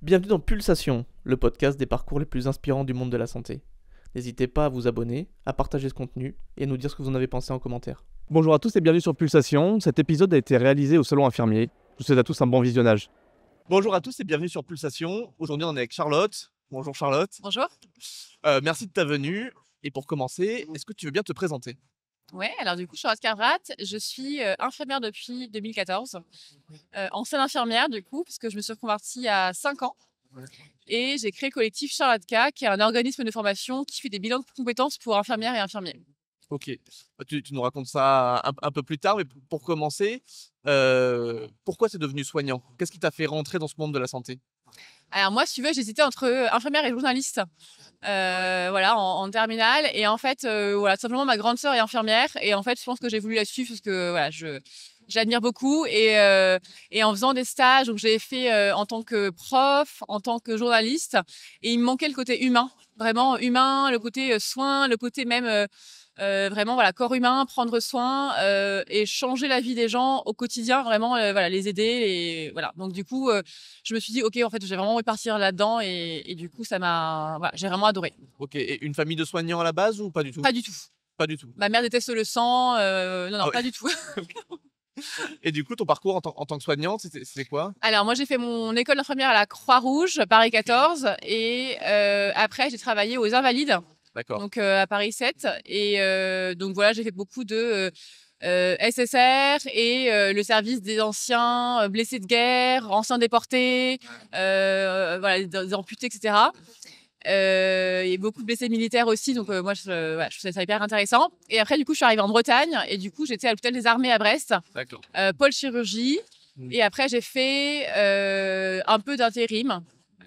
Bienvenue dans Pulsation, le podcast des parcours les plus inspirants du monde de la santé. N'hésitez pas à vous abonner, à partager ce contenu et à nous dire ce que vous en avez pensé en commentaire. Bonjour à tous et bienvenue sur Pulsation. Cet épisode a été réalisé au Salon Infirmier. Je vous souhaite à tous un bon visionnage. Bonjour à tous et bienvenue sur Pulsation. Aujourd'hui, on est avec Charlotte. Bonjour Charlotte. Bonjour. Merci de ta venue. Et pour commencer, est-ce que tu veux bien te présenter? Ouais, alors du coup, je suis Charlotte Carvrat. Je suis infirmière depuis 2014. Ancienne infirmière, du coup, parce que je me suis reconvertie à 5 ans. Ouais. Et j'ai créé le collectif Charlotte K, qui est un organisme de formation qui fait des bilans de compétences pour infirmières et infirmiers. Ok. Tu nous racontes ça un peu plus tard, mais pour commencer, pourquoi tu es devenu soignant? Qu'est-ce qui t'a fait rentrer dans ce monde de la santé? Alors moi, si tu veux, j'hésitais entre infirmière et journaliste. Voilà, en terminale. Et en fait, voilà, tout simplement, ma grande sœur est infirmière. Et en fait, je pense que j'ai voulu la suivre parce que voilà, j'admire beaucoup. Et en faisant des stages, donc j'ai fait en tant que prof, en tant que journaliste. Et il me manquait le côté humain, vraiment humain, le côté soin, le côté même vraiment voilà, corps humain, prendre soin et changer la vie des gens au quotidien, vraiment voilà, les aider. Et voilà. Donc du coup, je me suis dit, ok, en fait, j'ai vraiment envie de partir là-dedans. Et du coup, voilà, j'ai vraiment adoré. Ok. Et une famille de soignants à la base ou pas du tout? Pas du tout. Pas du tout. Ma mère déteste le sang. Non, Ah ouais. pas du tout. Et du coup, ton parcours en tant que soignante, c'était quoi? Alors, moi, j'ai fait mon école d'infirmière à la Croix-Rouge, Paris 14. Et après, j'ai travaillé aux Invalides, D'accord. donc à Paris 7. Et donc, voilà, j'ai fait beaucoup de SSR et le service des anciens blessés de guerre, anciens déportés, voilà, des amputés, etc. Et beaucoup de blessés militaires aussi, donc moi voilà, je trouvais ça hyper intéressant. Et après, du coup, je suis arrivée en Bretagne et du coup, j'étais à l'hôpital des Armées à Brest, D'accord. pôle chirurgie. Et après, j'ai fait un peu d'intérim,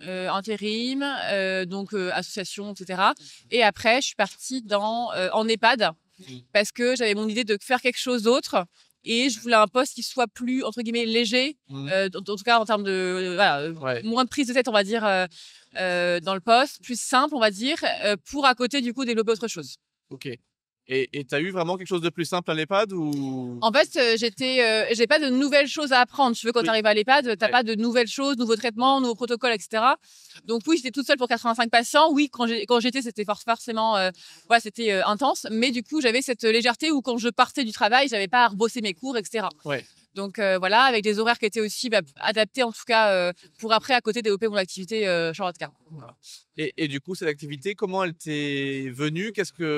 donc association, etc. Et après, je suis partie en EHPAD parce que j'avais mon idée de faire quelque chose d'autre. Et je voulais un poste qui soit plus, entre guillemets, léger, en tout cas en termes de voilà, Ouais. moins de prise de tête, on va dire, dans le poste, plus simple, on va dire, pour à côté, du coup, développer autre chose. Ok. Et tu as eu vraiment quelque chose de plus simple à l'EHPAD ou... En fait, j'ai pas de nouvelles choses à apprendre. Tu veux, quand Oui. tu arrives à l'EHPAD, t'as Ouais. pas de nouvelles choses, nouveaux traitements, nouveaux protocoles, etc. Donc oui, j'étais toute seule pour 85 patients. Oui, quand j'étais, c'était forcément, ouais, c'était intense. Mais du coup, j'avais cette légèreté où quand je partais du travail, j'avais pas à rebosser mes cours, etc. Ouais. Donc voilà, avec des horaires qui étaient aussi adaptés, en tout cas, pour après, à côté, développer mon activité Charlotte Car. Voilà. Et du coup, cette activité, comment elle t'est venue?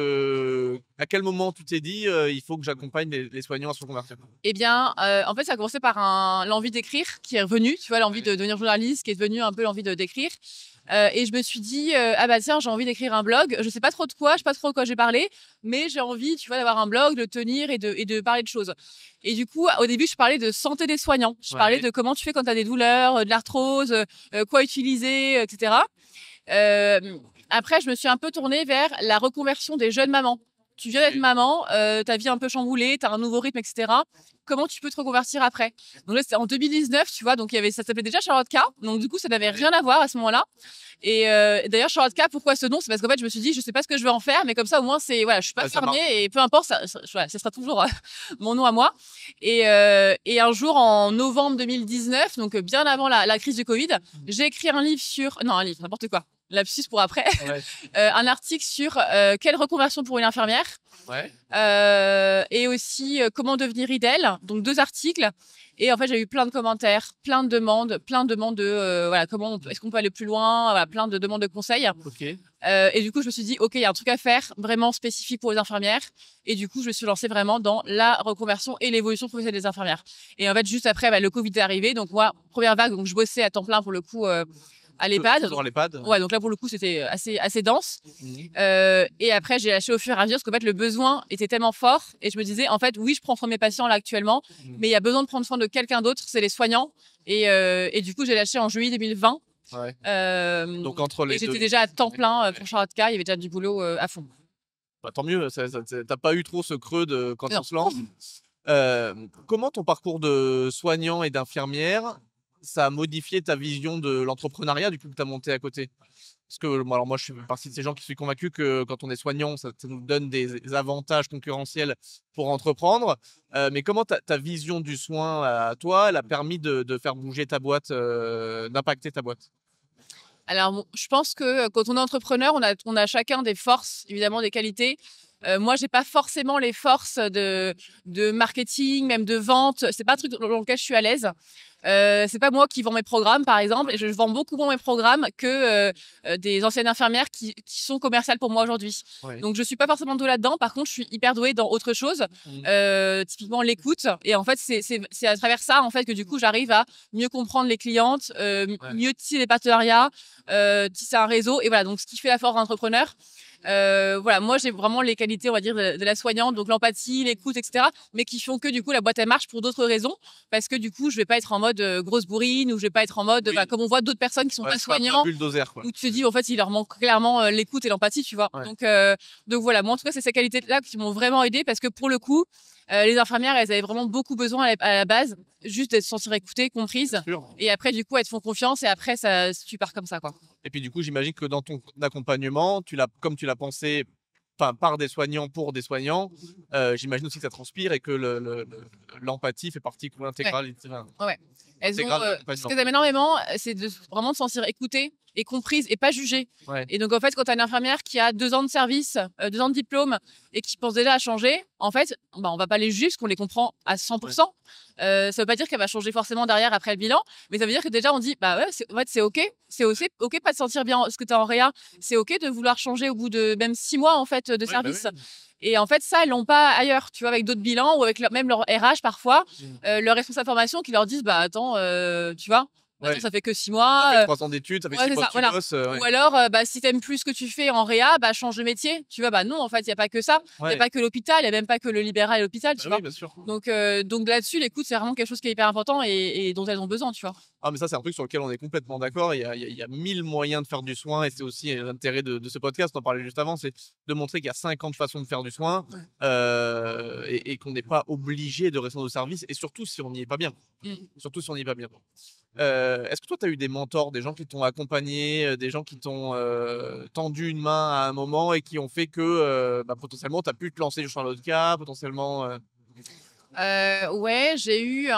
À quel moment tu t'es dit il faut que j'accompagne les soignants à se reconvertir? Eh bien, en fait, ça a commencé par l'envie d'écrire qui est revenue, tu vois, l'envie de devenir journaliste qui est devenue un peu l'envie d'écrire. Et je me suis dit, ah bah tiens, j'ai envie d'écrire un blog. Je sais pas trop de quoi, je sais pas trop de quoi j'ai parlé, mais j'ai envie, tu vois, d'avoir un blog, de le tenir et de parler de choses. Et du coup, au début, je parlais de santé des soignants. Je parlais de comment tu fais quand tu as des douleurs, de l'arthrose, quoi utiliser, etc. Après, je me suis un peu tournée vers la reconversion des jeunes mamans. Tu viens d'être maman, ta vie est un peu chamboulée, tu as un nouveau rythme, etc. Comment tu peux te reconvertir après? Donc là, c'était en 2019, tu vois, donc ça s'appelait déjà Charlotte K. Donc du coup, ça n'avait rien à voir à ce moment-là. Et d'ailleurs, Charlotte K, pourquoi ce nom? C'est parce qu'en fait, je me suis dit, je sais pas ce que je vais en faire, mais comme ça, au moins, voilà, je suis pas fermée et peu importe, voilà, ça sera toujours mon nom à moi. Et un jour, en novembre 2019, donc bien avant la crise du Covid, j'ai écrit un livre non, un livre, n'importe quoi. Lapsus pour après. Ouais. Un article sur quelle reconversion pour une infirmière. Ouais. Et aussi comment devenir IDEL. Donc 2 articles. Et en fait, j'ai eu plein de commentaires, plein de demandes de voilà, est-ce qu'on peut aller plus loin, voilà, plein de demandes de conseils. Ok. Et du coup, je me suis dit, ok, il y a un truc à faire vraiment spécifique pour les infirmières. Et du coup, je me suis lancée vraiment dans la reconversion et l'évolution professionnelle des infirmières. Et en fait, juste après, le Covid est arrivé. Donc moi, première vague, donc je bossais à temps plein pour le coup à l'EHPAD. Toujours à l'EHPAD? Ouais, donc là, pour le coup, c'était assez dense. Et après, j'ai lâché au fur et à mesure parce qu'en fait, le besoin était tellement fort. Et je me disais, en fait, oui, je prends soin de mes patients là actuellement, mais il y a besoin de prendre soin de quelqu'un d'autre, c'est les soignants. Et du coup, j'ai lâché en juillet 2020. Ouais. Donc, entre les j'étais deux. déjà à temps plein pour Charlotte K. Il y avait déjà du boulot à fond. Bah, tant mieux, t'as pas eu trop ce creux quand Non. on se lance. Comment ton parcours de soignant et d'infirmière, ça a modifié ta vision de l'entrepreneuriat du coup que tu as monté à côté? Parce que moi, je fais partie de ces gens qui sont convaincus que quand on est soignant, ça nous donne des avantages concurrentiels pour entreprendre. Mais comment ta vision du soin à toi, elle a permis de faire bouger ta boîte, d'impacter ta boîte? Alors, je pense que quand on est entrepreneur, on a chacun des forces, évidemment des qualités. Moi, j'ai pas forcément les forces de marketing, même de vente. C'est pas un truc dans lequel je suis à l'aise. C'est pas moi qui vends mes programmes, par exemple, et je vends beaucoup moins mes programmes que des anciennes infirmières qui sont commerciales pour moi aujourd'hui. Ouais. Donc, je suis pas forcément douée là-dedans. Par contre, je suis hyper douée dans autre chose, typiquement l'écoute. Et en fait, c'est à travers ça, en fait, que du coup, j'arrive à mieux comprendre les clientes, mieux tisser les partenariats, tisser un réseau. Et voilà, donc ce qui fait la force d'un entrepreneur. Voilà, moi j'ai vraiment les qualités, on va dire, de la soignante, donc l'empathie, l'écoute, etc. Mais qui font que du coup la boîte elle marche pour d'autres raisons, parce que du coup je vais pas être en mode grosse bourrine, ou je vais pas être en mode, Oui. bah, comme on voit d'autres personnes qui sont Ouais, pas c'est pas soignants, bulldozer, quoi. où tu te dis en fait il leur manque clairement l'écoute et l'empathie, tu vois. Ouais. Donc voilà, moi en tout cas c'est ces qualités-là qui m'ont vraiment aidé, parce que pour le coup les infirmières elles avaient vraiment beaucoup besoin à la base juste d'être se sentir écoutées, comprises, Sûr. et après du coup elles te font confiance, et après ça tu pars comme ça, quoi. Et puis du coup, j'imagine que dans ton accompagnement, comme tu l'as pensé par des soignants pour des soignants, j'imagine aussi que ça transpire et que l'empathie fait partie intégrale. Ouais. Elles ont, Intégral ce d'accompagnement. qu'elles aiment énormément, c'est vraiment de se sentir écoutées et comprises et pas jugées. Ouais. Et donc, en fait, quand tu as une infirmière qui a 2 ans de service, 2 ans de diplôme, et qui pense déjà à changer, en fait, bah, on va pas les juger parce qu'on les comprend à 100%. Ça veut pas dire qu'elle va changer forcément derrière après le bilan, mais ça veut dire que déjà on dit, bah ouais, en fait, c'est OK. C'est aussi OK pas de sentir bien ce que tu as en réa. C'est OK de vouloir changer au bout de même 6 mois, en fait, de Ouais, service. bah oui. Et en fait, ça, elles l'ont pas ailleurs, tu vois, avec d'autres bilans, ou avec même leur RH parfois, leur responsable formation, qui leur disent, bah attends, tu vois, Ouais. attends, ça fait que 6 Ça mois. fait 3 ans d'études, ça fait Ouais, 6 c'est mois ça, que tu voilà. bosses. Ou alors, bah, si t'aimes plus ce que tu fais en réa, bah change de métier. Tu vois, bah non, en fait, il y a pas que ça. Il y Ouais. a pas que l'hôpital, il y a même pas que le libéral et l'hôpital, tu Bah vois. oui, bien sûr. Donc là-dessus, l'écoute, c'est vraiment quelque chose qui est hyper important, et dont elles ont besoin, tu vois. Ah, mais ça, c'est un truc sur lequel on est complètement d'accord. Il y a 1000 moyens de faire du soin, et c'est aussi l'intérêt de ce podcast. On en parlait juste avant, c'est de montrer qu'il y a 50 façons de faire du soin, et qu'on n'est pas obligé de rester dans nos services, et surtout si on n'y est pas bien. Surtout si on n'y est pas bien. Est-ce que toi, tu as eu des mentors, des gens qui t'ont accompagné, des gens qui t'ont tendu une main à un moment et qui ont fait que bah, potentiellement, tu as pu te lancer sur Charlotte K, potentiellement. Ouais, j'ai eu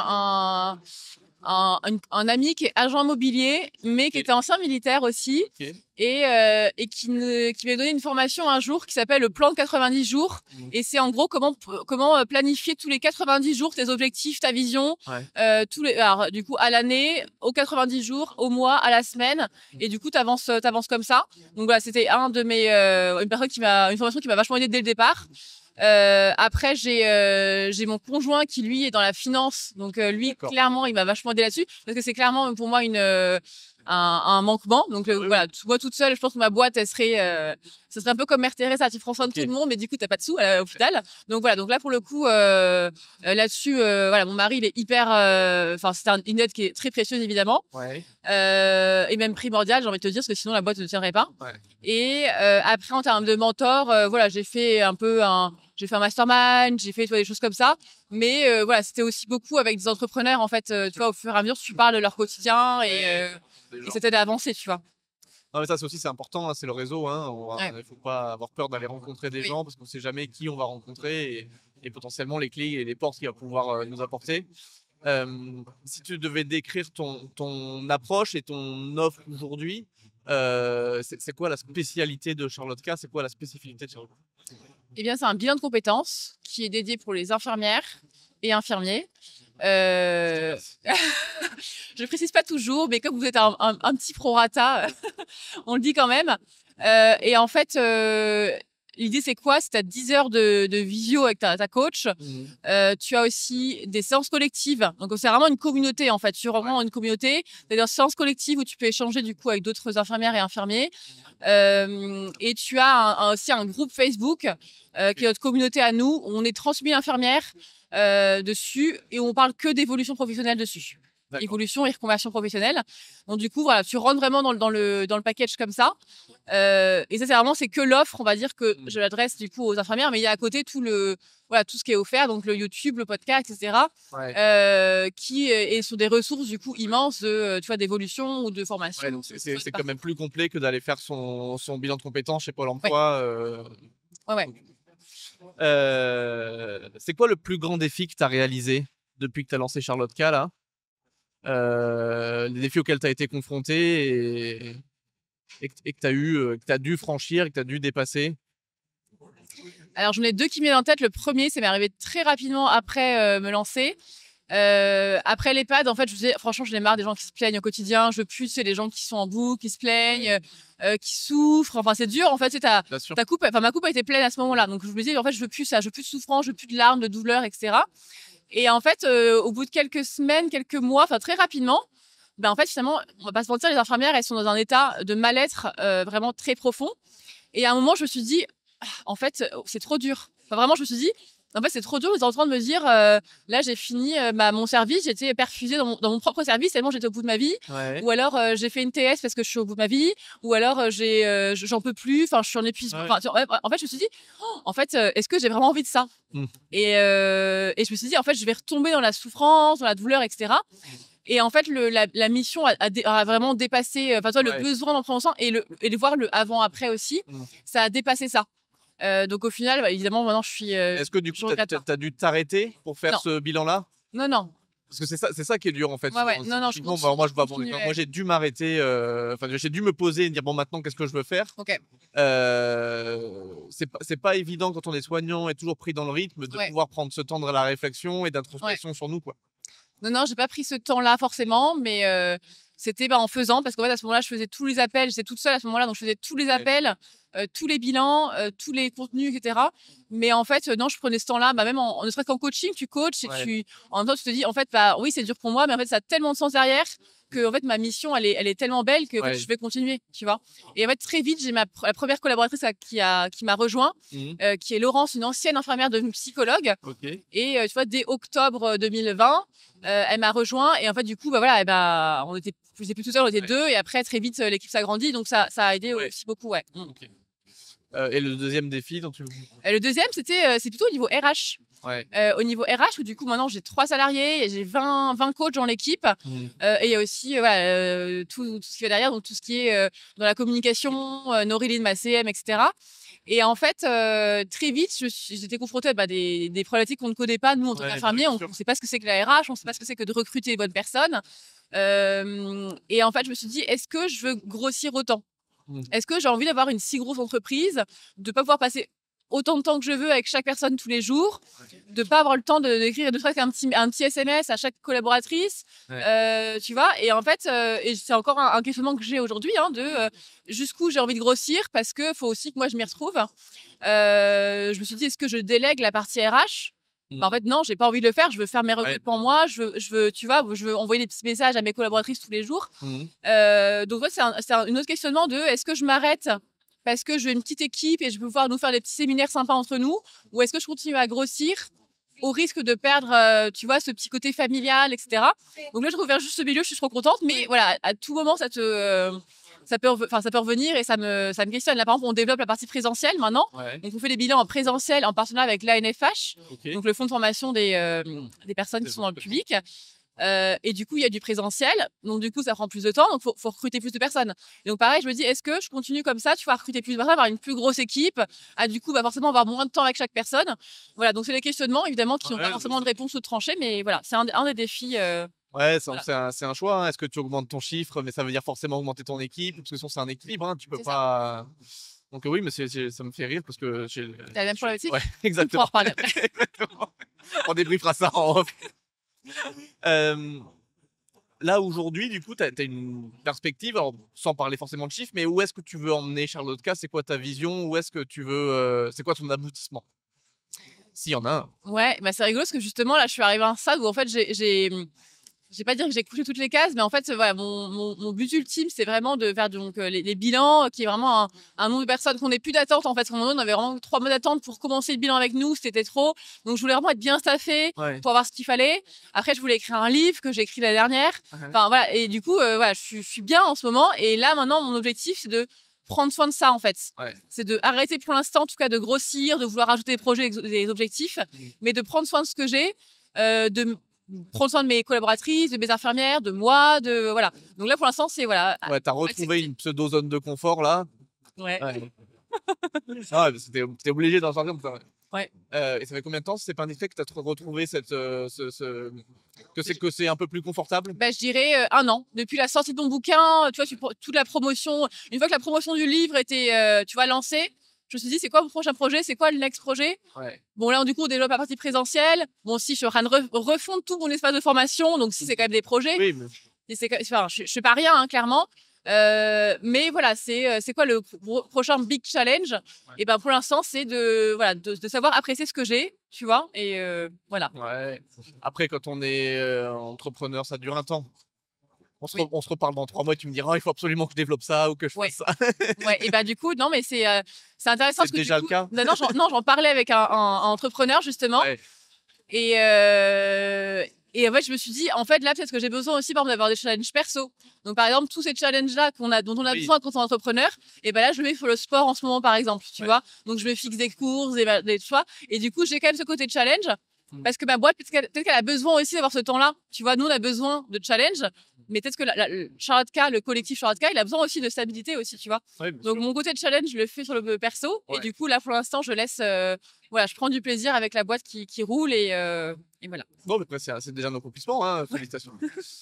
un ami qui est agent immobilier, mais qui Ok. était ancien militaire aussi, Ok. et qui m'a donné une formation un jour qui s'appelle le plan de 90 jours. Et c'est en gros comment planifier tous les 90 jours tes objectifs, ta vision, Ouais. alors, du coup, à l'année, aux 90 jours, au mois, à la semaine. Et du coup, t'avances comme ça. Donc voilà, c'était une formation qui m'a vachement aidé dès le départ. Après, j'ai mon conjoint qui lui est dans la finance, donc lui D'accord. clairement il m'a vachement aidé là-dessus, parce que c'est clairement pour moi un manquement. Donc voilà, moi toute seule, je pense que ma boîte ce serait un peu comme Mère Teresa, tu prends soin de tout le monde, mais du coup t'as pas de sous à l'hôpital. Donc voilà, donc là pour le coup là-dessus, voilà, mon mari il est hyper, enfin c'est une aide qui est très précieuse évidemment, Ouais. et même primordiale, j'ai envie de te dire, parce que sinon la boîte ne tiendrait pas. Ouais. Et après, en termes de mentor, voilà, j'ai fait un mastermind, j'ai fait, tu vois, des choses comme ça. Mais voilà, c'était aussi beaucoup avec des entrepreneurs, en fait. Tu vois, au fur et à mesure, tu parles de leur quotidien, et ça t'aide à avancer, tu vois. Non, mais ça, c'est aussi c'est important, hein, c'est le réseau. Il ne faut pas avoir peur d'aller rencontrer des Oui. gens, parce qu'on ne sait jamais qui on va rencontrer, et potentiellement les clés et les portes qu'il va pouvoir nous apporter. Si tu devais décrire ton approche et ton offre aujourd'hui, c'est quoi la spécialité de Charlotte K? C'est quoi la spécificité de Charlotte K? Eh bien, c'est un bilan de compétences qui est dédié pour les infirmières et infirmiers. Je précise pas toujours, mais comme vous êtes un petit prorata, on le dit quand même. Et en fait, l'idée, c'est quoi? C'est à 10 heures de visio avec ta coach. Tu as aussi des séances collectives. Donc, c'est vraiment une communauté, en fait. Tu as vraiment une communauté. C'est des séances collectives où tu peux échanger, du coup, avec d'autres infirmières et infirmiers. Et tu as aussi un groupe Facebook qui est notre communauté à nous. On est 30 000 infirmières dessus, et on parle que d'évolution professionnelle dessus. D'accord. Évolution et reconversion professionnelle. Donc du coup, voilà, tu rentres vraiment dans le package comme ça. Et ça, c'est que l'offre, on va dire, que je l'adresse du coup aux infirmières, mais il y a à côté tout ce qui est offert, donc le YouTube, le podcast, etc. Ouais. Qui est sur des ressources du coup immenses tu vois, d'évolution ou de formation. Ouais, donc c'est quand même plus complet que d'aller faire son bilan de compétences chez Pôle emploi. Ouais. C'est quoi le plus grand défi que tu as réalisé depuis que tu as lancé Charlotte K, là? Les défis auxquels tu as été confronté, et que tu as dû franchir, et que tu as dû dépasser? Alors, j'en ai 2 qui me viennent en tête. Le premier, ça m'est arrivé très rapidement après me lancer. Après l'EHPAD, en fait, je me disais, franchement, j'en ai marre des gens qui se plaignent au quotidien. Je veux plus, c'est les gens qui sont en boucle, qui se plaignent, qui souffrent. Enfin, c'est dur. En fait, Bien sûr. ma coupe a été pleine à ce moment-là. Donc, je me disais, en fait, je veux plus ça. Je veux plus de souffrance, je veux plus de larmes, de douleurs, etc. Et en fait, au bout de quelques semaines, quelques mois, enfin, très rapidement, ben, en fait, finalement, on va pas se mentir, les infirmières, elles sont dans un état de mal-être vraiment très profond. Et à un moment, je me suis dit, en fait, c'est trop dur. Enfin, vraiment, je me suis dit, en fait, c'est trop dur. Vous êtes en train de me dire, là, j'ai fini mon service, j'étais perfusée dans mon propre service tellement j'étais au bout de ma vie. Ouais. Ou alors, j'ai fait une TS parce que je suis au bout de ma vie. Ou alors, j'en peux plus. Enfin, je suis en épuisement. Ouais. Enfin, en fait, je me suis dit, en fait, est-ce que j'ai vraiment envie de ça? Et je me suis dit, en fait, je vais retomber dans la souffrance, dans la douleur, etc. Et en fait, la mission a vraiment dépassé, enfin, toi, le besoin d'en prendre soin et de voir le avant-après aussi, ça a dépassé ça. Donc, au final, bah, évidemment, maintenant, je suis. Est-ce que du coup, tu as dû t'arrêter pour faire ce bilan-là? Non. Parce que c'est ça qui est dur en fait. Ouais. Non, je Typiquement, continue, moi, moi, j'ai dû m'arrêter. Enfin, j'ai dû me poser et dire bon, maintenant, qu'est-ce que je veux faire? Ok. C'est pas évident quand on est soignant et toujours pris dans le rythme de pouvoir prendre ce temps de la réflexion et d'introspection sur nous, quoi. Non, j'ai pas pris ce temps-là forcément, mais c'était en faisant, parce qu'en fait, à ce moment-là, je faisais tous les appels, j'étais toute seule à ce moment-là, donc je faisais tous les appels, tous les bilans, tous les contenus, etc. Mais en fait, non, je prenais ce temps-là, bah, même ne serait-ce qu'en coaching, tu coaches et en même temps, tu te dis, en fait, bah, oui, c'est dur pour moi, mais en fait, ça a tellement de sens derrière que en fait, ma mission, elle est tellement belle que en fait, je vais continuer, tu vois. Et en fait, très vite, j'ai la première collaboratrice qui m'a rejoint, qui est Laurence, une ancienne infirmière devenue psychologue. Et tu vois, dès octobre 2020, elle m'a rejoint et en fait, du coup, bah voilà, on était plus tout seul, on était 2 et après, très vite, l'équipe s'agrandit, donc ça a aidé aussi beaucoup, ouais. Et le deuxième défi dont tu... Le deuxième, c'est plutôt au niveau RH. Au niveau RH, où du coup, maintenant, j'ai 3 salariés et j'ai 20 coachs dans l'équipe. Et il y a aussi tout ce qui est derrière, donc tout ce qui est dans la communication, Norilyn, ma CM, etc. Et en fait, très vite, j'étais confrontée à des problématiques qu'on ne connaît pas, nous, en tant qu'infirmiers. On ne sait pas ce que c'est que la RH, on ne sait pas ce que c'est que de recruter les bonnes personnes. Et en fait, je me suis dit, est-ce que je veux grossir autant? Est-ce que j'ai envie d'avoir une si grosse entreprise, de ne pas pouvoir passer autant de temps que je veux avec chaque personne tous les jours, de ne pas avoir le temps d'écrire ne serait-ce qu'un petit SMS à chaque collaboratrice, tu vois? Et en fait, et c'est encore un questionnement que j'ai aujourd'hui, jusqu'où j'ai envie de grossir, parce qu'il faut aussi que moi je m'y retrouve. Je me suis dit, est-ce que je délègue la partie RH? Bah, en fait, non, j'ai pas envie de le faire. Je veux faire mes recrutements moi. Je veux, tu vois, je veux envoyer des petits messages à mes collaboratrices tous les jours. Donc, c'est un autre questionnement de est-ce que je m'arrête parce que je veux une petite équipe et je veux pouvoir nous faire des petits séminaires sympas entre nous, ou est-ce que je continue à grossir au risque de perdre, tu vois, ce petit côté familial, etc. Donc là, je reviens juste ce milieu, je suis trop contente, mais voilà, à tout moment, ça peut revenir et ça me questionne. Là, par exemple, on développe la partie présentielle maintenant. Donc, on fait des bilans en présentiel en partenariat avec l'ANFH, donc le fonds de formation des personnes qui sont dans le public. Et du coup, il y a du présentiel. Donc, du coup, ça prend plus de temps. Donc, faut recruter plus de personnes. Et donc, pareil, je me dis, est-ce que je continue comme ça, tu vas recruter plus de personnes, avoir une plus grosse équipe, du coup, forcément avoir moins de temps avec chaque personne. Voilà. Donc, c'est des questionnements, évidemment, qui n'ont pas forcément de réponse toute tranchée. Mais voilà, c'est un des défis. C'est un choix. Est-ce que tu augmentes ton chiffre, mais ça veut dire forcément augmenter ton équipe, parce que sinon c'est un équilibre. Tu peux pas. Donc oui, mais ça me fait rire parce que j'ai. T'as la même problématique. Ouais, exactement. Exactement. On débriefera ça en off. Là aujourd'hui, du coup, tu as une perspective, alors, sans parler forcément de chiffres, mais où est-ce que tu veux emmener Charlotka? C'est quoi ta vision? Où est-ce que tu veux c'est quoi ton aboutissement? S'il y en a un. Ouais, c'est rigolo parce que justement là, je suis arrivée à un stade où en fait je vais pas dire que j'ai couché toutes les cases, mais en fait, voilà, mon but ultime, c'est vraiment de faire donc les bilans, qui est vraiment un nombre de personnes qu'on n'ait plus d'attente. En fait, on avait vraiment 3 mois d'attente pour commencer le bilan avec nous, c'était trop. Donc, je voulais vraiment être bien staffée pour avoir ce qu'il fallait. Après, je voulais écrire un livre que j'ai écrit l'année dernière. Enfin, voilà. Et du coup, voilà, je suis bien en ce moment. Et là, maintenant, mon objectif, c'est de prendre soin de ça, en fait. C'est de arrêter pour l'instant, en tout cas, de grossir, de vouloir ajouter des projets, des objectifs, mais de prendre soin de ce que j'ai, de prendre soin de mes collaboratrices, de mes infirmières, de moi, voilà. Donc là, pour l'instant, c'est voilà. Ouais, t'as retrouvé une pseudo zone de confort là. Ah, t'es obligé d'en sortir. Ouais. Et ça fait combien de temps, si c'est pas indiscret, que t'as retrouvé Que c'est un peu plus confortable? Bah, je dirais 1 an. Depuis la sortie de mon bouquin, tu vois, toute la promotion, une fois que la promotion du livre était, tu vois, lancée, je me suis dit, c'est quoi mon prochain projet? C'est quoi le next projet? Ouais. Bon, là, du coup, on développe la partie présentielle. Bon, si je suis en train de refondre tout mon espace de formation, donc si c'est quand même des projets. Oui, mais Et enfin, je fais pas rien, hein, clairement. Mais voilà, c'est quoi le prochain big challenge? Et ben pour l'instant, c'est voilà, de savoir apprécier ce que j'ai, tu vois. Et voilà. ouais. Après, quand on est entrepreneur, ça dure un temps. Oui. On se reparle dans 3 mois, tu me diras, il faut absolument que je développe ça ou que je Ouais. fasse ça. Ouais. Et ben du coup, non, mais c'est intéressant C'est parce que déjà du coup, le cas? non, j'en parlais avec un entrepreneur justement. Ouais. Et en fait, je me suis dit, en fait, là, peut-être que j'ai besoin aussi, par exemple, d'avoir des challenges perso. Donc, par exemple, tous ces challenges-là dont on a Oui. besoin quand on est entrepreneur, et ben là, je le mets sur le sport en ce moment, par exemple, tu Ouais. vois. Donc, je me fixe des courses, des choix. Et du coup, j'ai quand même ce côté challenge. Parce que ma boîte, peut-être qu'elle a besoin aussi d'avoir ce temps-là. Tu vois, nous, on a besoin de challenge. Mais peut-être que le Charlotte K, le collectif Charlotte K, il a besoin aussi de stabilité aussi, tu vois. Ouais, bien Donc, sûr. mon côté de challenge, je le fais sur le perso. Ouais. Et du coup, là, pour l'instant, je laisse. Voilà, je prends du plaisir avec la boîte qui roule et voilà. Bon, mais après, c'est déjà un accomplissement, hein, félicitations.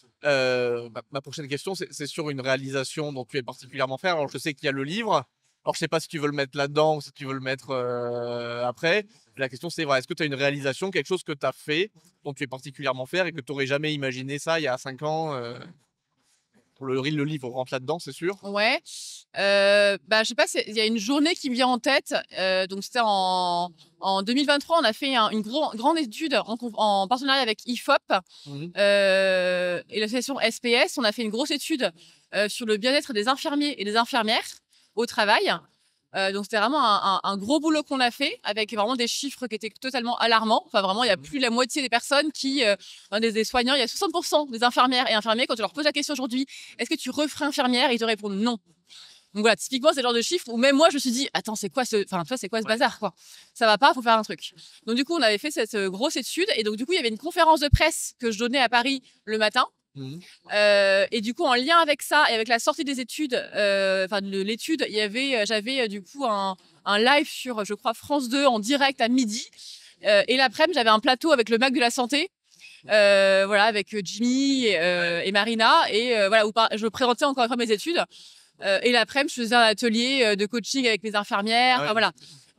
Ma prochaine question, c'est sur une réalisation dont tu es particulièrement fier. Alors, je sais qu'il y a le livre. Alors, je sais pas si tu veux le mettre là-dedans ou si tu veux le mettre après. La question, c'est, voilà, est-ce que tu as une réalisation, quelque chose que tu as fait, dont tu es particulièrement fier et que tu n'aurais jamais imaginé ça il y a 5 ans le livre rentre là-dedans, c'est sûr. Ouais. Bah, je sais pas, il y a une journée qui me vient en tête. Donc, c'était en 2023, on a fait une grande étude en partenariat avec IFOP Mhm. et l'association SPS. On a fait une grosse étude sur le bien-être des infirmiers et des infirmières au travail. Donc, c'était vraiment un gros boulot qu'on a fait avec vraiment des chiffres qui étaient totalement alarmants. Enfin, vraiment, il y a plus de la moitié des personnes des soignants, il y a 60% des infirmières et infirmiers, quand tu leur poses la question aujourd'hui, est-ce que tu referais infirmière? Ils te répondent non. Donc voilà, typiquement, c'est le genre de chiffre où même moi, je me suis dit, attends, c'est quoi ce bazar, quoi? Ça va pas, faut faire un truc. Donc, du coup, on avait fait cette grosse étude. Et donc, du coup, il y avait une conférence de presse que je donnais à Paris le matin. Mhm. Et du coup, en lien avec ça et avec la sortie des études, de l'étude, j'avais du coup un live sur, je crois, France 2 en direct à midi. Et l'après-midi, j'avais un plateau avec le MAC de la santé, voilà, avec Jimmy et Marina, et voilà, où je présentais encore une fois mes études. Et l'après-midi, je faisais un atelier de coaching avec mes infirmières. Ah ouais. Enfin, voilà.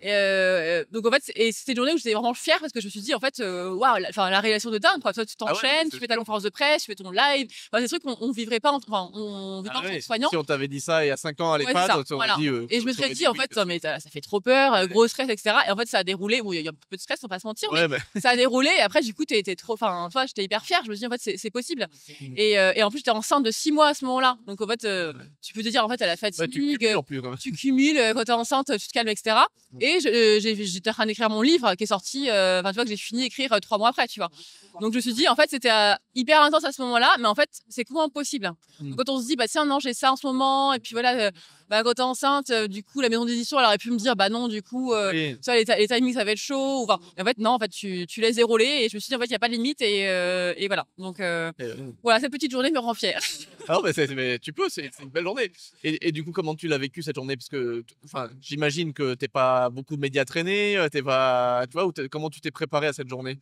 Donc en fait, c'était une journée où j'étais vraiment fière parce que je me suis dit, en fait, waouh, la réalisation de dingue, quoi. Toi, tu t'enchaînes, tu fais ta conférence de presse, tu fais ton live. Enfin, des trucs qu'on vivrait pas, on vit pas en tant que soignant. Si on t'avait dit ça il y a 5 ans à Ouais, c'est l'EHPAD, ça, tu aurais voilà. dit. Et je me serais t'aurais dit, en oui, fait, bien non, mais ça fait trop peur, gros stress, etc. Et en fait, ça a déroulé. Bon, il y a un peu de stress, on va pas se mentir, sûr. Ouais, mais mais- ça a déroulé. Et après, du coup, t'es trop. Enfin, toi, j'étais hyper fière. Je me suis dit, en fait, c'est possible. Et en plus, j'étais enceinte de 6 mois à ce moment-là. Donc, en fait, tu peux te dire, en fait, à la Ouais, tu fatigue, cumules en plus, quand même. tu cumules, quand t'es enceinte, tu te calmes, etc. Et j'étais en train d'écrire mon livre qui est sorti, enfin, tu vois, que j'ai fini d'écrire 3 mois après, tu vois. Donc, je me suis dit, en fait, c'était hyper intense à ce moment-là, mais en fait, c'est comment possible. Donc, quand on se dit, bah, tiens, non, j'ai ça en ce moment, et puis voilà, bah, quand t'es enceinte, du coup, la maison d'édition, elle aurait pu me dire, bah non, du coup, Oui. ça, les timings, ça va être chaud. Enfin, en fait, non, en fait, tu laisses dérouler, et je me suis dit, en fait, il n'y a pas de limite, et voilà. Donc, voilà, cette petite journée me rend fière. Ah non, mais tu peux, c'est une belle journée. Et du coup, comment tu l'as vécu cette journée? Parce que, enfin, j'imagine que t'es pas beaucoup de médias traînés, t'es pas, tu vois, comment tu t'es préparé à cette journée?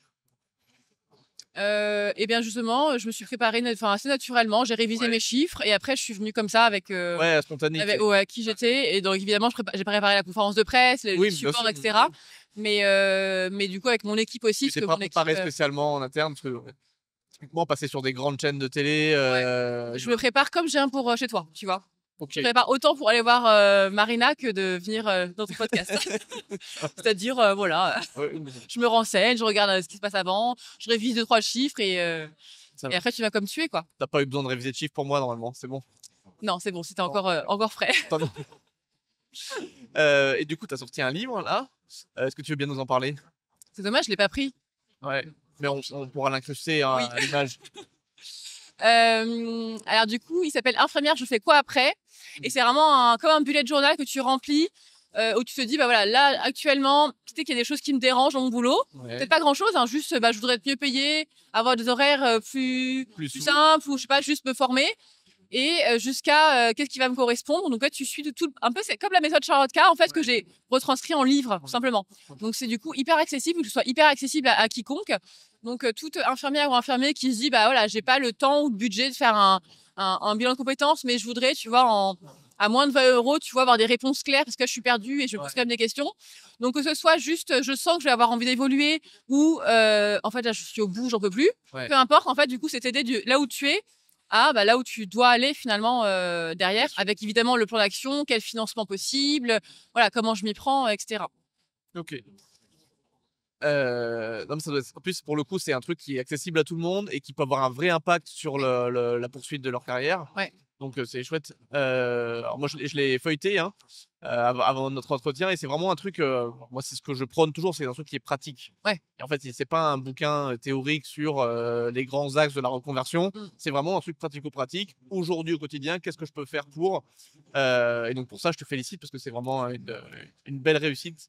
Et bien, justement, je me suis préparée assez naturellement. J'ai révisé Ouais. mes chiffres, et après, je suis venue comme ça avec. Ouais, spontané. Avec qui j'étais. Et donc, évidemment, j'ai préparé la conférence de presse, les Oui, bien supports, sûr. etc. Mais du coup, avec mon équipe aussi. Tu t'es pas préparé spécialement en interne, parce que typiquement, passer sur des grandes chaînes de télé. Je me prépare comme je viens pour chez toi, tu vois. Ok. Je me prépare autant pour aller voir Marina que de venir dans ton podcast. C'est-à-dire, voilà, Ouais, je me renseigne, je regarde ce qui se passe avant, je révise 2-3 chiffres Ça et va. après, tu vas comme tu es, quoi. T'as pas eu besoin de réviser de chiffres pour moi, normalement, c'est bon. Non, c'est bon, c'était encore frais. Pardon. Et du coup, t'as sorti un livre, là. Est-ce que tu veux bien nous en parler? C'est dommage, je l'ai pas pris. Ouais. Mais on pourra l'incruster Oui. à l'image. Alors du coup, il s'appelle Infirmière, je fais quoi après? Et c'est vraiment comme un bullet journal que tu remplis, où tu te dis, bah voilà, là actuellement, peut-être qu'il y a des choses qui me dérangent dans mon boulot. Ouais. Peut-être pas grand-chose, hein, juste bah, je voudrais être mieux payée, avoir des horaires plus Plus simples, ou je sais pas, juste me former. et jusqu'à qu'est-ce qui va me correspondre. Donc, en fait, tu suis tout un peu, c'est comme la méthode Charlotte K, en fait, que j'ai retranscrit en livre, tout simplement. Donc, c'est du coup hyper accessible, que ce soit hyper accessible à quiconque. Donc, toute infirmière ou infirmier qui se dit, bah voilà, j'ai pas le temps ou le budget de faire un bilan de compétences, mais je voudrais, tu vois, à moins de 20 €, tu vois, avoir des réponses claires parce que je suis perdue et je pose quand même des questions. Donc, que ce soit juste, je sens que je vais avoir envie d'évoluer ou, en fait, là, je suis au bout, j'en peux plus. Peu importe, en fait, du coup, c'est t'aider là où tu es à là où tu dois aller finalement derrière, avec évidemment le plan d'action, quel financement possible, voilà, comment je m'y prends, etc. Ok. Non, mais ça doit être... En plus, pour le coup, c'est un truc qui est accessible à tout le monde et qui peut avoir un vrai impact sur la poursuite de leur carrière. Ouais. Donc, c'est chouette. Alors moi, je l'ai feuilleté hein, avant notre entretien et c'est vraiment un truc, moi, c'est ce que je prône toujours, c'est un truc qui est pratique. Ouais. Et en fait, c'est pas un bouquin théorique sur les grands axes de la reconversion, c'est vraiment un truc pratico-pratique. Aujourd'hui, au quotidien, qu'est-ce que je peux faire pour... Et donc, pour ça, je te félicite parce que c'est vraiment une belle réussite.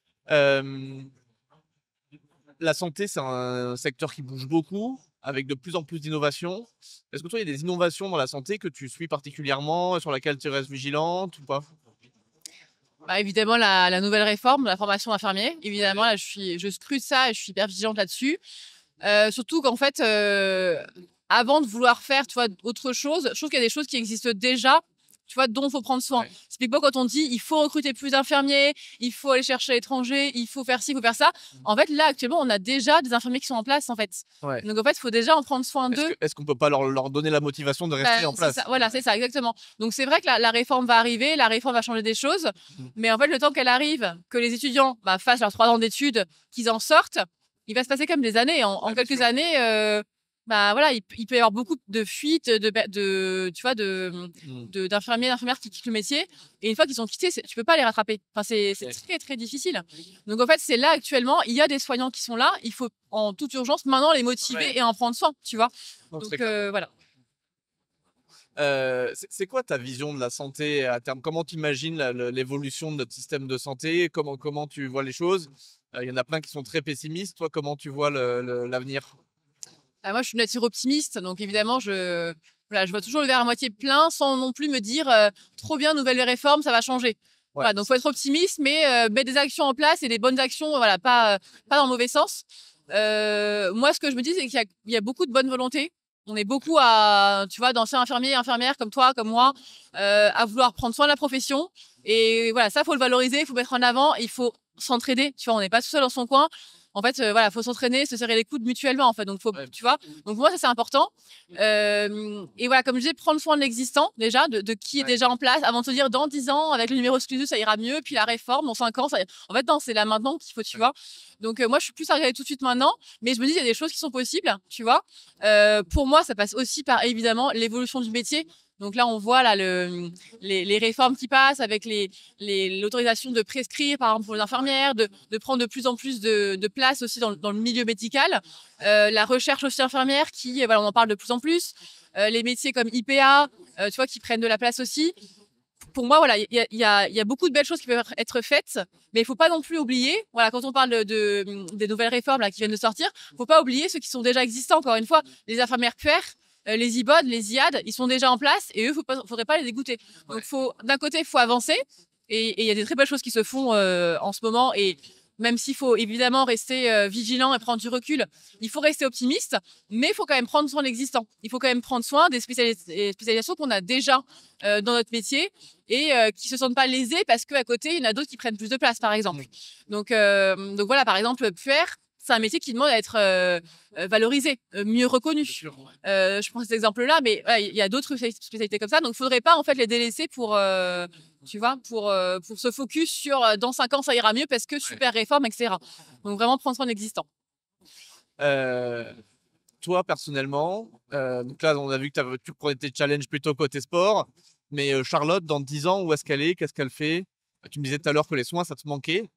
La santé, c'est un secteur qui bouge beaucoup, avec de plus en plus d'innovations. Est-ce que toi, il y a des innovations dans la santé que tu suis particulièrement, sur laquelle tu restes vigilante ou pas? Bah, évidemment, la nouvelle réforme de la formation d'infirmier. Évidemment, là, je scrute ça et je suis hyper vigilante là-dessus. Surtout qu'en fait, avant de vouloir faire, tu vois, autre chose, je trouve qu'il y a des choses qui existent déjà, tu vois, dont il faut prendre soin. Ouais. Typiquement, quand on dit il faut recruter plus d'infirmiers, il faut aller chercher à l'étranger, il faut faire ci, il faut faire ça. En fait, là, actuellement, on a déjà des infirmiers qui sont en place, en fait. Ouais. Donc, en fait, il faut déjà en prendre soin d'eux. Est-ce qu'on peut pas leur donner la motivation de rester en C'est place? ça, voilà, c'est ça, exactement. Donc, c'est vrai que la réforme va arriver, la réforme va changer des choses. Mais en fait, le temps qu'elle arrive, que les étudiants fassent leurs 3 ans d'études, qu'ils en sortent, il va se passer comme des années. En quelques années, voilà, il peut y avoir beaucoup de fuites, tu vois, d'infirmiers, d'infirmières qui quittent le métier. Et une fois qu'ils sont quittés, tu peux pas les rattraper. Enfin, c'est très, très difficile. Donc, en fait, c'est là actuellement, il y a des soignants qui sont là. Il faut en toute urgence maintenant les motiver et en prendre soin, tu vois. Donc voilà. C'est quoi ta vision de la santé à terme? Comment tu imagines l'évolution de notre système de santé? Comment tu vois les choses? Il y en a plein qui sont très pessimistes. Toi, comment tu vois l'avenir? Moi, je suis une nature optimiste, donc évidemment, je vois toujours le verre à moitié plein sans non plus me dire trop bien, nouvelle réforme, ça va changer. Voilà, donc, il faut être optimiste, mais mettre des actions en place et des bonnes actions, voilà, pas dans le mauvais sens. Moi, ce que je me dis, c'est qu'il y a beaucoup de bonne volonté. On est beaucoup tu vois, d'anciens infirmiers, infirmières comme toi, comme moi, à vouloir prendre soin de la profession. Et voilà, ça, il faut le valoriser, il faut mettre en avant, il faut s'entraider. Tu vois, on n'est pas tout seul dans son coin. En fait, voilà, faut s'entraîner, se serrer les coudes mutuellement, en fait. Donc, tu vois. Donc, moi, ça, c'est important. Et voilà, comme je disais, prendre soin de l'existant, déjà, de qui est déjà en place, avant de se dire, dans 10 ans, avec le numéro exclusif, ça ira mieux. Puis la réforme, dans 5 ans, en fait, non, c'est là maintenant qu'il faut, tu vois. Donc, moi, je suis plus à regarder tout de suite maintenant. Mais je me dis, il y a des choses qui sont possibles, tu vois. Pour moi, ça passe aussi par, évidemment, l'évolution du métier. Donc là, on voit là, les réformes qui passent avec l'autorisation de prescrire, par exemple, pour les infirmières, de prendre de plus en plus de place aussi dans le milieu médical. La recherche aussi infirmière qui, voilà, on en parle de plus en plus. Les métiers comme IPA, tu vois, qui prennent de la place aussi. Pour moi, voilà, il y a beaucoup de belles choses qui peuvent être faites, mais il faut pas non plus oublier, voilà, quand on parle des nouvelles réformes là, qui viennent de sortir, faut pas oublier ceux qui sont déjà existants, encore une fois, les infirmières puères, les IBOD, les IAD, ils sont déjà en place et eux, faudrait pas les dégoûter. Donc, d'un côté, il faut avancer et il y a des très belles choses qui se font en ce moment. Et même s'il faut évidemment rester vigilant et prendre du recul, il faut rester optimiste, mais il faut quand même prendre soin de l'existant. Il faut quand même prendre soin des spécialisations qu'on a déjà dans notre métier et qui se sentent pas lésées parce qu'à côté, il y en a d'autres qui prennent plus de place, par exemple. Donc voilà, par exemple, puère, c'est un métier qui demande à être valorisé, mieux reconnu. Je prends cet exemple-là, mais il y a d'autres spécialités comme ça. Donc, il ne faudrait pas en fait les délaisser pour, tu vois, pour se focus sur dans 5 ans, ça ira mieux parce que super réforme, etc. Donc, vraiment prendre soin de l'existant. Toi, personnellement, donc là, on a vu que tu prenais tes challenges plutôt côté sport. Mais Charlotte, dans 10 ans, où est-ce qu'elle est? Qu'est-ce qu'elle fait? Tu me disais tout à l'heure que les soins, ça te manquait.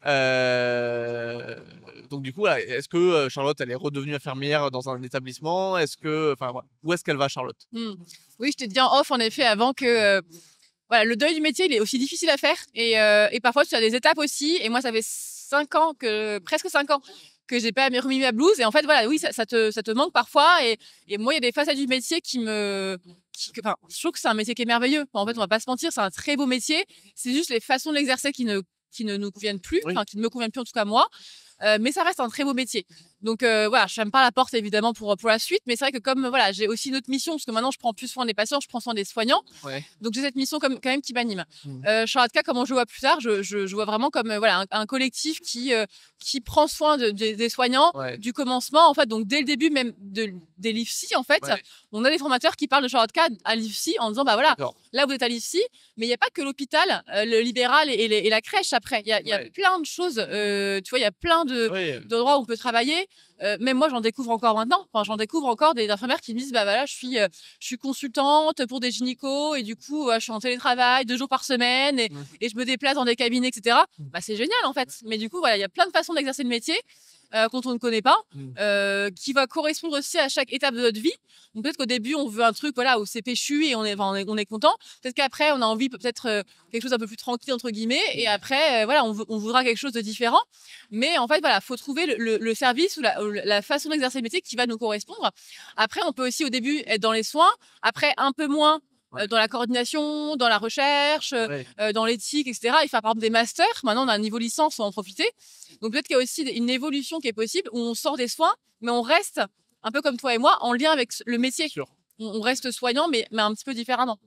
Donc du coup, là, est-ce que Charlotte, elle est redevenue infirmière dans un établissement? Où est-ce qu'elle va, Charlotte? Oui, je t'ai dit en off, en effet, avant que voilà, le deuil du métier, il est aussi difficile à faire et parfois tu as des étapes aussi. Et moi, ça fait presque 5 ans que j'ai pas remis ma blouse. Et en fait, voilà, oui, ça te manque parfois. Et moi, il y a des facettes du métier enfin, je trouve que c'est un métier qui est merveilleux. Enfin, en fait, on va pas se mentir, c'est un très beau métier. C'est juste les façons de l'exercer qui ne nous conviennent plus, Oui. enfin, qui ne me conviennent plus en tout cas moi. Mais ça reste un très beau métier. Donc voilà, je ferme pas la porte évidemment pour la suite, mais c'est vrai que comme voilà, j'ai aussi une autre mission, parce que maintenant je prends plus soin des patients, je prends soin des soignants. Ouais. Donc j'ai cette mission quand même qui m'anime. Charlotte K, comment je vois plus tard, je vois vraiment comme voilà un collectif qui prend soin des soignants du commencement en fait. Donc dès le début même des LIFSI en fait, on a des formateurs qui parlent de Charlotte K à l'IFSI en disant bah voilà, là vous êtes à l'IFSI, mais il n'y a pas que l'hôpital, le libéral et la crèche après. Il y a plein de choses, tu vois, il y a plein d'endroits où on peut travailler. Même moi, j'en découvre encore maintenant. Enfin, j'en découvre encore des infirmières qui me disent bah voilà, je suis consultante pour des gynécos et du coup, je suis en télétravail 2 jours par semaine et je me déplace dans des cabinets, etc. Bah, c'est génial en fait. Mais du coup, voilà, il y a plein de façons d'exercer le métier. Quand on ne connaît pas, qui va correspondre aussi à chaque étape de notre vie. Donc peut-être qu'au début, on veut un truc voilà, où c'est péchu et on est content. Peut-être qu'après, on a envie peut-être quelque chose un peu plus tranquille, entre guillemets. Et après, voilà, on voudra quelque chose de différent. Mais en fait, voilà, faut trouver le service ou la façon d'exercer le métier qui va nous correspondre. Après, on peut aussi au début être dans les soins. Après, un peu moins dans la coordination, dans la recherche, dans l'éthique, etc. Et faire par exemple des masters. Maintenant, on a un niveau licence, on va en profiter. Donc peut-être qu'il y a aussi une évolution qui est possible où on sort des soins, mais on reste un peu comme toi et moi en lien avec le métier. On reste soignant, mais un petit peu différemment.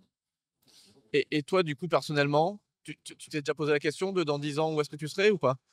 Et toi, du coup, personnellement, tu t'es déjà posé la question de dans 10 ans où est-ce que tu serais ou pas?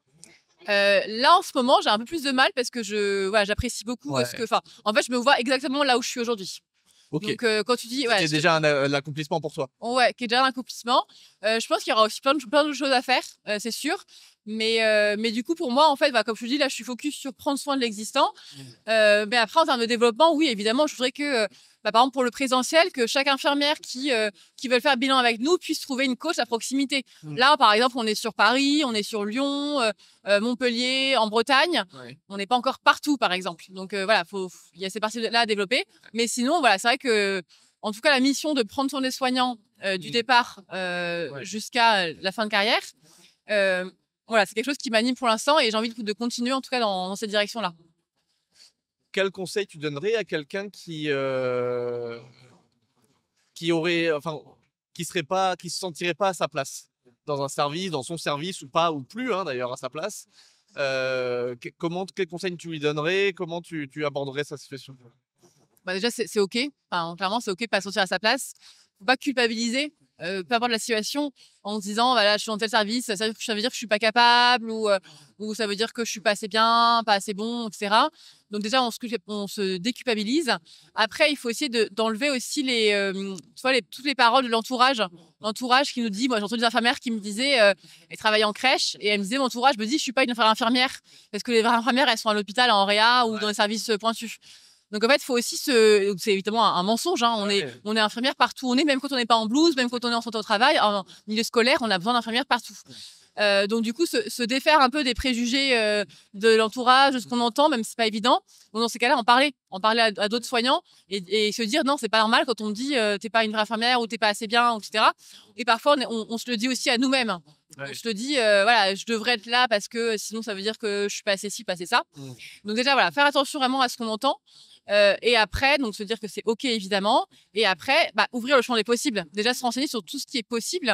Là, en ce moment, j'ai un peu plus de mal parce que j'apprécie beaucoup en fait, je me vois exactement là où je suis aujourd'hui. Ok. Donc, quand tu dis. C'est déjà un accomplissement pour toi. Ouais, qui est déjà un accomplissement. Je pense qu'il y aura aussi plein de choses à faire, c'est sûr. Mais du coup, pour moi, en fait, comme je te dis, là, je suis focus sur prendre soin de l'existant. Mais après, en termes de développement, oui, évidemment, je voudrais que, par exemple, pour le présentiel, que chaque infirmière qui veut faire bilan avec nous puisse trouver une coach à proximité. Là, par exemple, on est sur Paris, on est sur Lyon, Montpellier, en Bretagne. On n'est pas encore partout, par exemple. Donc, voilà, il y a ces parties-là à développer. Mais sinon, voilà, c'est vrai que, en tout cas, la mission de prendre soin des soignants du départ jusqu'à la fin de carrière, voilà, c'est quelque chose qui m'anime pour l'instant et j'ai envie de continuer en tout cas dans cette direction-là. Quel conseil tu donnerais à quelqu'un qui aurait, enfin, qui se sentirait pas à sa place dans un service, dans son service ou pas, ou plus d'ailleurs à sa place? Quel conseil tu lui donnerais? Comment tu aborderais sa situation? Bah déjà, c'est OK. Enfin, clairement, c'est OK de pas se sentir à sa place. Faut pas culpabiliser, peu importe la situation, en se disant voilà, je suis dans tel service, ça veut dire que je suis pas capable ou ça veut dire que je suis pas assez bien, pas assez bon, etc. Donc déjà, on se déculpabilise. Après, il faut essayer d'enlever aussi toutes les paroles de l'entourage qui nous dit, moi j'ai entendu des infirmières qui me disaient, elles travaillaient en crèche et elles me disaient, mon entourage me dit, je suis pas une vraie infirmière parce que les vraies infirmières, elles sont à l'hôpital, en réa ou dans les services pointus. Donc en fait, il faut aussi c'est évidemment un mensonge. On est infirmière partout où on est, même quand on n'est pas en blouse, même quand on est en santé au travail, en milieu scolaire, on a besoin d'infirmières partout. Donc du coup, se défaire un peu des préjugés de l'entourage, de ce qu'on entend, même si c'est pas évident. Donc dans ces cas-là, en parler à d'autres soignants et se dire non, c'est pas normal quand on me dit t'es pas une vraie infirmière ou t'es pas assez bien, etc. Et parfois, on se le dit aussi à nous-mêmes. On se le dit, voilà, je devrais être là parce que sinon ça veut dire que je suis pas assez ci, pas assez ça. Donc déjà, voilà, faire attention vraiment à ce qu'on entend. Et après, donc se dire que c'est OK évidemment. Et après, ouvrir le champ des possibles. Déjà se renseigner sur tout ce qui est possible.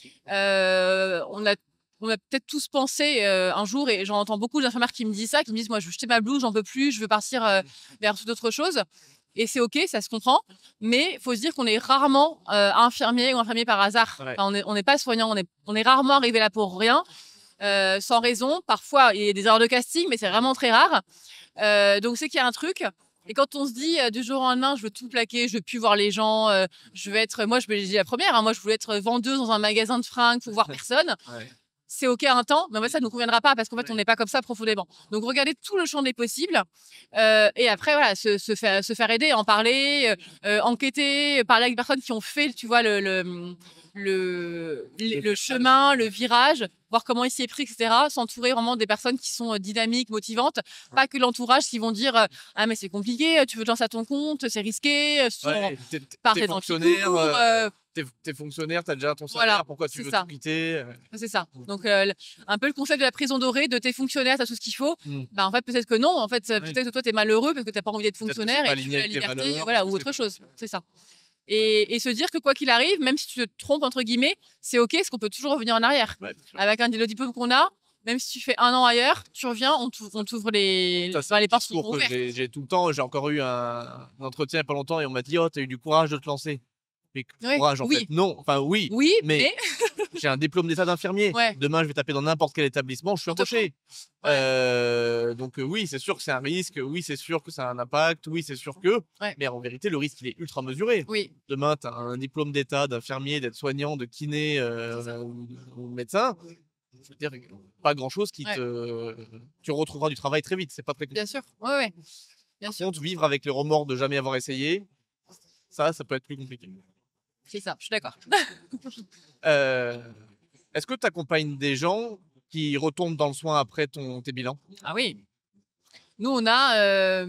On a peut-être tous pensé un jour, et j'en entends beaucoup d'infirmières qui me disent ça, qui me disent moi je veux jeter ma blouse, j'en peux plus, je veux partir vers d'autres choses. Et c'est OK, ça se comprend. Mais il faut se dire qu'on est rarement infirmier ou infirmier par hasard. Enfin, on n'est pas soignant, on est rarement arrivé là pour rien. Sans raison. Parfois, il y a des erreurs de casting, mais c'est vraiment très rare. Donc, c'est qu'il y a un truc. Et quand on se dit du jour au lendemain, je veux tout plaquer, je veux plus voir les gens, je veux être. Moi, je me dis la première, moi, je voulais être vendeuse dans un magasin de fringues pour voir personne. C'est OK un temps, mais en fait, ça ne nous conviendra pas parce qu'en fait, on n'est pas comme ça profondément. Donc, regardez tout le champ des possibles et après, voilà, se faire aider, en parler, enquêter, parler avec des personnes qui ont fait, tu vois, le chemin, le virage, voir comment il s'y est pris, etc. S'entourer vraiment des personnes qui sont dynamiques, motivantes, pas que l'entourage qui vont dire ah mais c'est compliqué, tu veux te lancer à ton compte, c'est risqué, Ouais, par t'es tes temps qui fonctionnaire, courent, t'es fonctionnaire, t'as déjà ton salaire, voilà, pourquoi tu c'est veux ça. tout quitter C'est ça. Donc, un peu le concept de la prison dorée, de t'es fonctionnaire, t'as tout ce qu'il faut. Mm. Bah, en fait, peut-être que non. En fait, peut-être que toi, t'es malheureux parce que t'as pas envie d'être Peut-être que fonctionnaire c'est pas et tu aligné veux la avec tes liberté, valeurs, voilà, je ou sais autre pas. chose. C'est ça. Et se dire que quoi qu'il arrive, même si tu te trompes, entre guillemets, c'est OK, parce qu'on peut toujours revenir en arrière. Ouais, bien sûr. Avec le diplôme qu'on a, même si tu fais 1 an ailleurs, tu reviens, on t'ouvre Ça, c'est les un portes sont discours que ouvertes. j'ai tout le temps. J'ai encore eu un entretien il n'y a pas longtemps et on m'a dit oh, t'as eu du courage de te lancer. Mais Ouais, courage, en oui. fait, non. Enfin, oui, Oui, mais j'ai un diplôme d'état d'infirmier. Ouais. Demain, je vais taper dans n'importe quel établissement, je suis On te embauché. Donc, oui, c'est sûr que c'est un risque. Oui, c'est sûr que ça a un impact. Oui, c'est sûr que. Ouais. Mais en vérité, le risque, il est ultra mesuré. Oui, Demain, tu as un diplôme d'état d'infirmier, d'aide-soignant, de kiné ou médecin. Je veux dire, pas grand-chose qui Ouais. Tu retrouveras du travail très vite. C'est pas très compliqué. bien sûr. Ouais. Bien Par sûr. contre, vivre avec le remords de jamais avoir essayé, ça peut être plus compliqué. C'est ça, je suis d'accord. Est-ce que tu accompagnes des gens qui retombent dans le soin après tes bilans? Ah oui. Nous, on a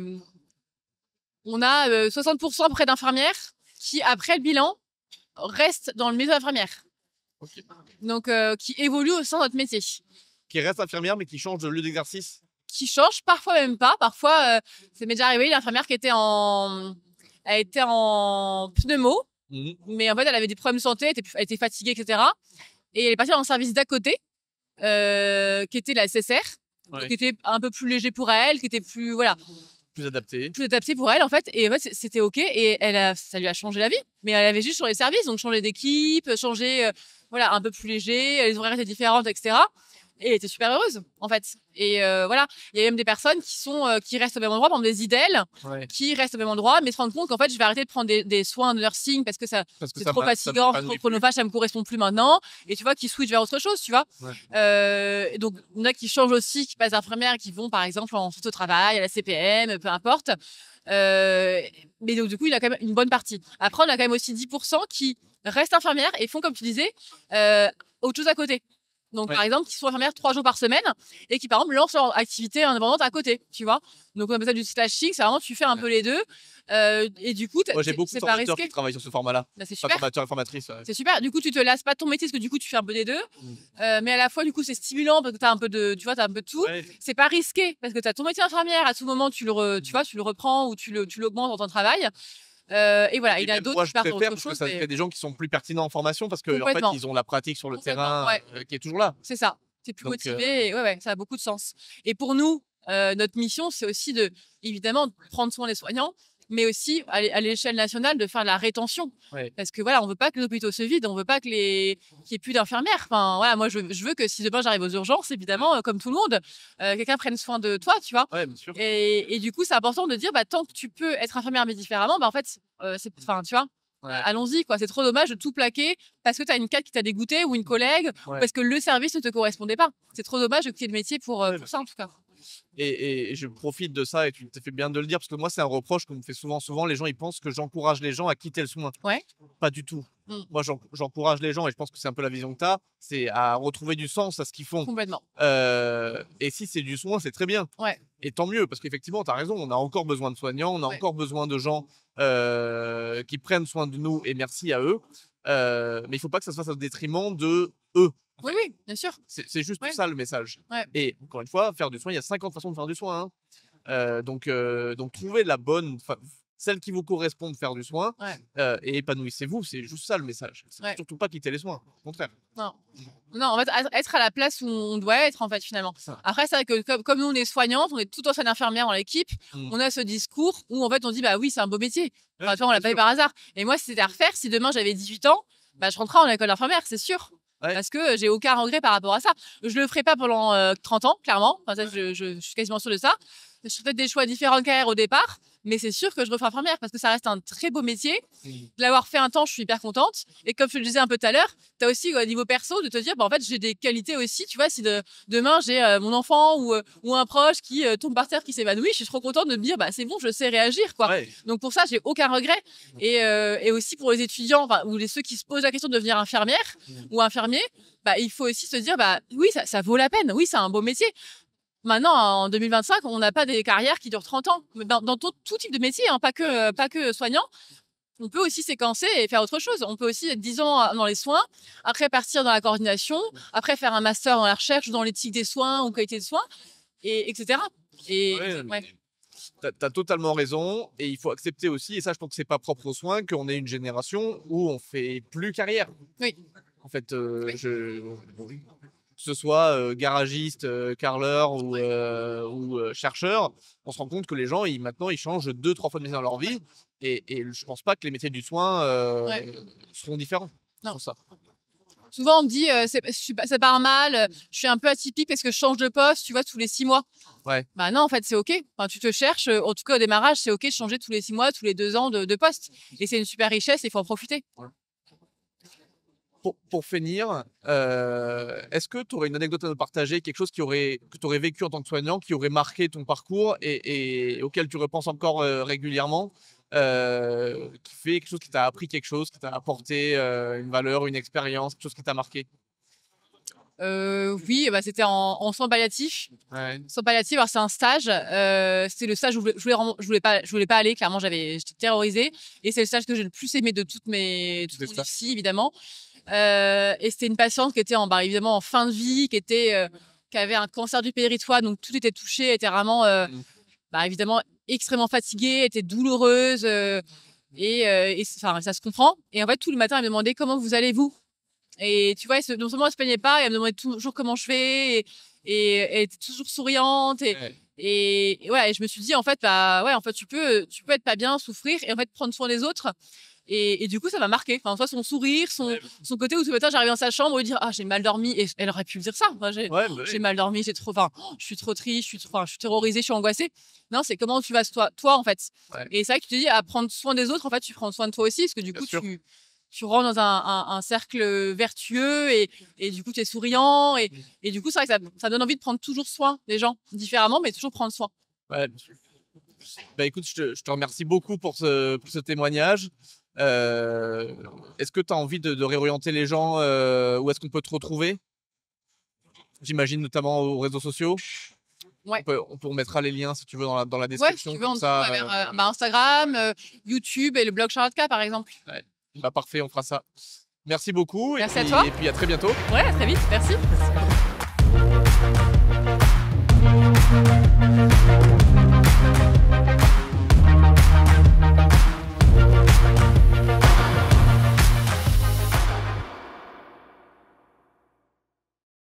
60% près d'infirmières qui, après le bilan, restent dans le métier d'infirmière. Ok. Donc, qui évoluent au sein de notre métier. Qui restent infirmières mais qui changent de lieu d'exercice? Qui changent, parfois même pas. Parfois, ça m'est déjà arrivé, l'infirmière qui était elle était en pneumo, Mhm. mais en fait, elle avait des problèmes de santé, elle était fatiguée, etc. Et elle est partie dans le service d'à côté, qui était la SSR, Ouais. qui était un peu plus léger pour elle, qui était plus, voilà, Plus adapté. plus adapté pour elle, en fait. Et en fait, c'était OK. Et ça lui a changé la vie. Mais elle avait juste changé de service, donc changé d'équipe, changé, voilà, un peu plus léger, les horaires étaient différentes, etc. Et elle était super heureuse, en fait. Et voilà, il y a même des personnes qui restent au même endroit, par exemple des IDEL, Ouais. qui restent au même endroit, mais se rendent compte qu'en fait, je vais arrêter de prendre des soins de nursing parce que c'est trop fatigant, c'est trop chronophage, ça me correspond plus maintenant. Et tu vois, qui switch vers autre chose, tu vois. Ouais. Et donc, il y en a qui changent aussi, qui passent infirmières, qui vont par exemple en santé au travail, à la CPM, peu importe. Mais donc, du coup, il y a quand même une bonne partie. Après, on a quand même aussi 10% qui restent infirmières et font, comme tu disais, autre chose à côté. Donc, Ouais. par exemple, qui sont infirmières 3 jours par semaine et qui, par exemple, lancent leur activité indépendante à côté, tu vois. Donc, on appelle ça du slashing, c'est vraiment, tu fais un peu les deux. Et du coup, Moi, j'ai beaucoup de c'est pas formateurs risqué. qui travaillent sur ce format-là. Là, c'est Pas super. formateurs et formatrices. Ouais. C'est super. Du coup, tu te lasses pas de ton métier parce que du coup, tu fais un peu des deux. Mais à la fois, du coup, c'est stimulant parce que tu as un peu de, tu vois, t'as un peu de tout. Ouais. C'est pas risqué parce que tu as ton métier d'infirmière. À tout moment, tu le reprends ou tu l'augmentes dans ton travail. Et voilà, il y en a même d'autres moi, qui je partent sur préfère autre parce que chose. ça mais fait des gens qui sont plus pertinents en formation parce qu'en fait, Complètement. ils ont la pratique sur le Complètement, terrain qui est toujours là. C'est ça. Tu es plus Donc, motivé. Et ouais, ça a beaucoup de sens. Et pour nous, notre mission, c'est aussi évidemment, de prendre soin des soignants, mais aussi à l'échelle nationale de faire de la rétention. Ouais. Parce que voilà, on veut pas que les hôpitaux se vident, on veut pas qu'il y ait plus d'infirmières. Enfin, voilà, moi, je veux que si demain j'arrive aux urgences, évidemment, comme tout le monde, quelqu'un prenne soin de toi, tu vois. Ouais, bien sûr. Et du coup, c'est important de dire, bah, tant que tu peux être infirmière mais différemment, bah, en fait, enfin, tu vois, Ouais. allons-y, quoi. C'est trop dommage de tout plaquer parce que tu as une cadre qui t'a dégoûté ou une collègue Ouais. parce que le service ne te correspondait pas. C'est trop dommage de quitter le métier pour ça, en tout cas. Et je profite de ça et tu t'es fait bien de le dire parce que moi, c'est un reproche qu'on me fait souvent. Souvent, les gens ils pensent que j'encourage les gens à quitter le soin. Ouais. Pas du tout. Mm. Moi, j'encourage les gens et je pense que c'est un peu la vision que tu as, c'est à retrouver du sens à ce qu'ils font. Complètement. Et si c'est du soin, c'est très bien. Ouais. Et tant mieux, parce qu'effectivement, tu as raison, on a encore besoin de soignants, on a Ouais. encore besoin de gens qui prennent soin de nous et merci à eux. Mais il ne faut pas que ça se fasse au détriment de eux. Oui, bien sûr. C'est juste Ouais. ça le message. Ouais. Et encore une fois, faire du soin, il y a 50 façons de faire du soin. Hein. Donc, trouvez la bonne, celle qui vous correspond de faire du soin Ouais. et épanouissez-vous. C'est juste ça le message. C'est Ouais. surtout pas quitter les soins. Au contraire. Non, en fait, être à la place où on doit être, en fait, finalement. Ça. Après, c'est vrai que comme nous, on est soignantes, on est tout ancienne infirmière dans l'équipe, on a ce discours où, en fait, on dit, bah oui, c'est un beau métier. Enfin, tu vois, on l'a pas eu par hasard. Et moi, si c'était à refaire, si demain j'avais 18 ans, bah, je rentrerais en école d'infirmière, c'est sûr. Ouais. Parce que j'ai aucun regret par rapport à ça. Je le ferai pas pendant 30 ans, clairement. Enfin, ça, je suis quasiment sûre de ça. Je ferai peut-être des choix différents de carrière au départ. Mais c'est sûr que je referai infirmière parce que ça reste un très beau métier. De l'avoir fait un temps, je suis hyper contente. Et comme je te le disais un peu tout à l'heure, tu as aussi au niveau perso de te dire, en fait, j'ai des qualités aussi. Tu vois, si demain j'ai mon enfant ou un proche qui tombe par terre, qui s'évanouit, je suis trop contente de me dire, c'est bon, je sais réagir, quoi. Ouais. Donc pour ça, j'ai aucun regret. Et aussi pour les étudiants, ou ceux qui se posent la question de devenir infirmière ou infirmier, il faut aussi se dire, oui, ça vaut la peine. Oui, c'est un beau métier. Maintenant, en 2025, on n'a pas des carrières qui durent 30 ans. Dans tout type de métier, pas que soignant, on peut aussi séquencer et faire autre chose. On peut aussi être 10 ans dans les soins, après partir dans la coordination, après faire un master dans la recherche, dans l'éthique des soins ou qualité de soins, etc. T'as totalement raison. Et il faut accepter aussi, et ça, je pense que c'est pas propre aux soins, qu'on est une génération où on fait plus carrière. Oui. En fait, que ce soit garagiste, carreleur ou chercheur, on se rend compte que les gens, maintenant, ils changent 2-3 fois de métier dans leur vie. Et je pense pas que les métiers du soin seront différents. Non. Sur ça. Souvent, on me dit, c'est pas un mal, je suis un peu atypique parce que je change de poste, tu vois, tous les 6 mois. Ouais. Non, en fait, c'est OK. Tu te cherches, en tout cas au démarrage, c'est OK de changer tous les 6 mois, tous les 2 ans de poste. Et c'est une super richesse, il faut en profiter. Ouais. Pour finir, est-ce que tu aurais une anecdote à nous partager, quelque chose que tu aurais vécu en tant que soignant, qui aurait marqué ton parcours et auquel tu repenses encore régulièrement, qui fait quelque chose qui t'a appris quelque chose, qui t'a apporté une valeur, une expérience, quelque chose qui t'a marqué? Oui, c'était en soins palliatifs. Ouais. Soins palliatifs, alors c'est un stage. C'était le stage où je voulais pas aller. Clairement, j'étais terrorisée. Et c'est le stage que j'ai le plus aimé de toute mon vie, évidemment. Et c'était une patiente qui était évidemment en fin de vie, qui avait un cancer du péritoine, donc tout était touché, était vraiment évidemment extrêmement fatiguée, était douloureuse et ça se comprend. Et en fait, tout le matin, elle me demandait comment vous allez-vous. Et tu vois, non seulement elle se plaignait pas, elle me demandait toujours comment je fais et elle était toujours souriante et je me suis dit en fait tu peux être pas bien, souffrir et en fait prendre soin des autres. Et du coup, ça m'a marqué. Soit son sourire, son côté où tout le matin, j'arrivais dans sa chambre et lui dire j'ai mal dormi. Et elle aurait pu me dire ça. J'ai mal dormi, je suis trop triste, je suis terrorisée, je suis angoissée. Non, c'est comment tu vas toi en fait. Ouais. Et c'est vrai que tu te dis à prendre soin des autres, en fait, tu prends soin de toi aussi parce que du coup, tu rentres dans un cercle vertueux et du coup, tu es souriant. Et du coup, c'est vrai que ça donne envie de prendre toujours soin des gens différemment, mais toujours prendre soin. Ouais. Écoute, je te remercie beaucoup pour ce témoignage. Est-ce que tu as envie de réorienter les gens où est-ce qu'on peut te retrouver? J'imagine notamment aux réseaux sociaux. Ouais. On peut mettra les liens si tu veux dans la description. Si tu veux, on ça, vers Instagram, YouTube et le blog Charlotte K par exemple. Ouais. Parfait, on fera ça. Merci beaucoup. Merci à toi. Et puis à très bientôt. Ouais, à très vite. Merci.